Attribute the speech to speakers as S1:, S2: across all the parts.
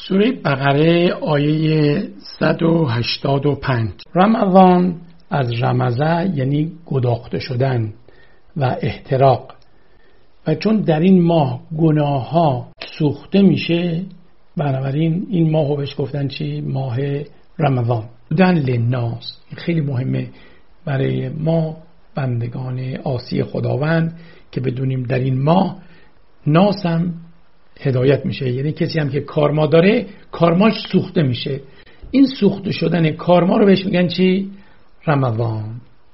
S1: سوره بقره آیه 185. رمضان از رمضه یعنی گداخته شدن و احتراق، و چون در این ماه گناه ها سوخته میشه، بنابراین این ماهو بهش گفتن چی؟ ماه رمضان. بودن للناس، این خیلی مهمه برای ما بندگان عاصی خداوند که بدونیم در این ماه ناس هم هدایت میشه، یعنی کسی هم که کارما داره کارماش سوخته میشه. این سوخته شدن کارما رو بهش میگن چی؟ رمضان.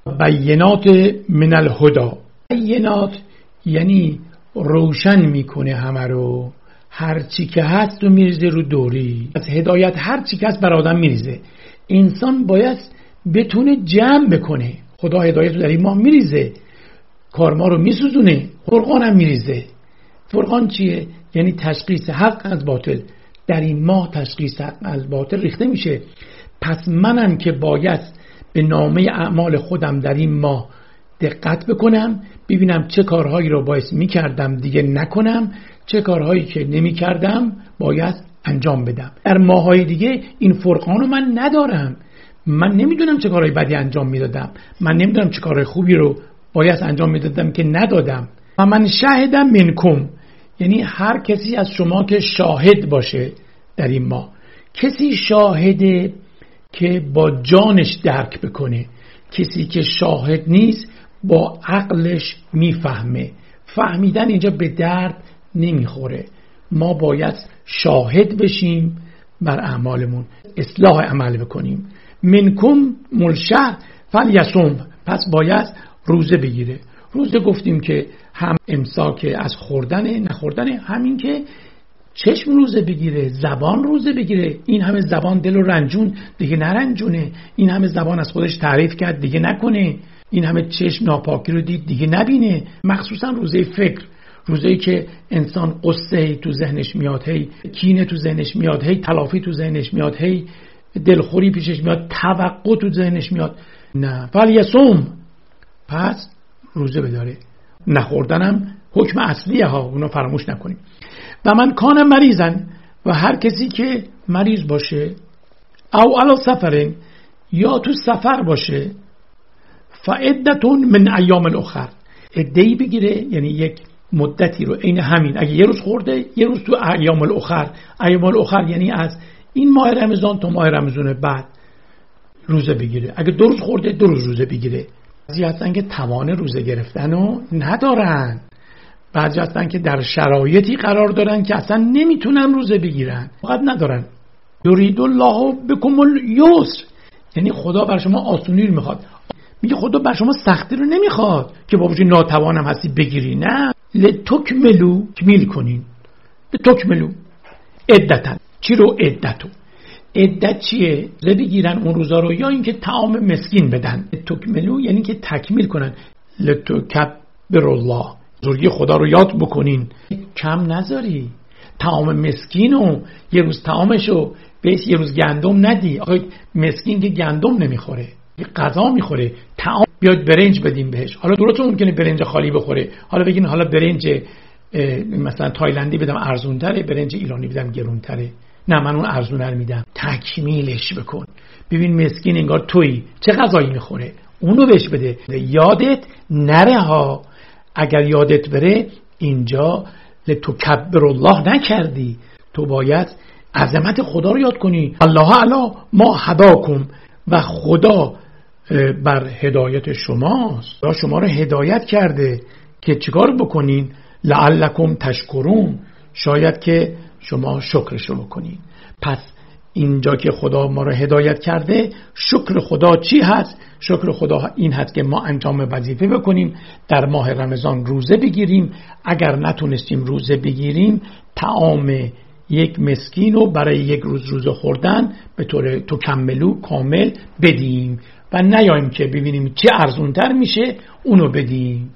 S1: بینات من الهدی، بینات یعنی روشن میکنه همه رو، هر چی که هست رو میریزه رو دوری. از هدایت هر چی که هست بر آدم میریزه. انسان باید بتونه جمع بکنه. خدا هدایت رو در این ماه میریزه، کارما رو میسوزونه، فرقان هم میریزه. فرقان چیه؟ یعنی تشخیص حق از باطل. در این ماه تشخیص حق از باطل ریخته میشه. پس منم که باید به نامه اعمال خودم در این ماه دقت بکنم، ببینم چه کارهایی رو باید میکردم دیگه نکنم، چه کارهایی که نمیکردم باید انجام بدم. در ماهای دیگه این فرقان رو من ندارم. من نمیدونم چه کارهای بدی انجام میدادم، من نمیدونم چه کارهای خوبی رو باید انجام میدادم که ندادم. و من شاهدم منکم، یعنی هر کسی از شما که شاهد باشه در این ماه. کسی شاهده که با جانش درک بکنه، کسی که شاهد نیست با عقلش میفهمه. فهمیدن اینجا به درد نمیخوره. ما باید شاهد بشیم بر اعمالمون، اصلاح عمل بکنیم. منکم ملشه فلیصم، پس باید روزه بگیره. روزه گفتیم که هم امساک از خوردن نخوردن، همین که چشم روزه بگیره، زبان روزه بگیره. این همه زبان دل رو رنجون دیگه نرنجونه، این همه زبان از خودش تعریف کرد دیگه نکنه، این همه چشم ناپاکی رو دید دیگه نبینه. مخصوصا روزه فکر، روزه‌ای که انسان قصه تو ذهنش میاد، هی کینه تو ذهنش میاد، هی تلافی تو ذهنش میاد، هی دلخوری پیشش میاد، توقع تو ذهنش میاد. نه، فلیصم، پس روزه بداره. نخوردنم حکم اصلیه ها، اونو فراموش نکنیم. و من کان مریضن، و هر کسی که مریض باشه، او علی سفرین، یا تو سفر باشه، فعدتون من ایام الاخر، عده‌ای بگیره، یعنی یک مدتی رو عین همین. اگه یه روز خورده، یه روز تو ایام الاخر. ایام الاخر یعنی از این ماه رمضان تا ماه رمضان بعد روزه بگیره. اگه 2 روز خورده 2 روز روزه بگیره. بعضی هستن که توان روزه گرفتن رو ندارن، بعضی هستن که در شرایطی قرار دارن که اصلا نمیتونن روزه بگیرن، فقط ندارن. یرید الله بکم الیسر، یعنی خدا بر شما آسونی رو میخواد. میگه خدا بر شما سختی رو نمیخواد که با وجود ناتوانم هستی بگیری، نه، لتکملو، کمیل کنین. لتکملو عدتن، چی رو؟ عدتو. عدت چیه؟ بگیرن اون روزا رو، یا اینکه طعام مسکین بدن. لتکملو یعنی که تکمیل کنن. لتکبر الله، بزرگی خدا رو یاد بکنین، کم نذاری. طعام مسکینو یه روز طعامشو بهش یه روز گندم ندی. آقای مسکین که گندم نمیخوره، یه غذا میخوره، طعام بیاد برنج بدیم بهش. حالا درست ممکنه برنج خالی بخوره، حالا بگین حالا برنج مثلا تایلندی بدم ارزونتره، برنج ایرانی بدم گرونتره. نه، من اون ارزونر میدم. تکمیلش بکن. ببین مسکین انگار تویی، چه غذایی میخوره، اونو بهش بده. یادت نره ها، اگر یادت بره اینجا لتکبر الله نکردی. تو باید عظمت خدا رو یاد کنی. الله اعلی ما هداکم، و خدا بر هدایت شماست. خدا شما رو هدایت کرده که چیکار بکنین؟ لعلکم تشکرون، شاید که شما شکرشو بکنین. پس اینجا که خدا ما رو هدایت کرده، شکر خدا چی هست؟ شکر خدا این هست که ما انجام وظیفه بکنیم، در ماه رمضان روزه بگیریم. اگر نتونستیم روزه بگیریم، طعام یک مسکین رو برای یک روز روزه خوردن به طور تکملو کامل بدیم، و نیاییم که ببینیم چه ارزونتر میشه اونو بدیم.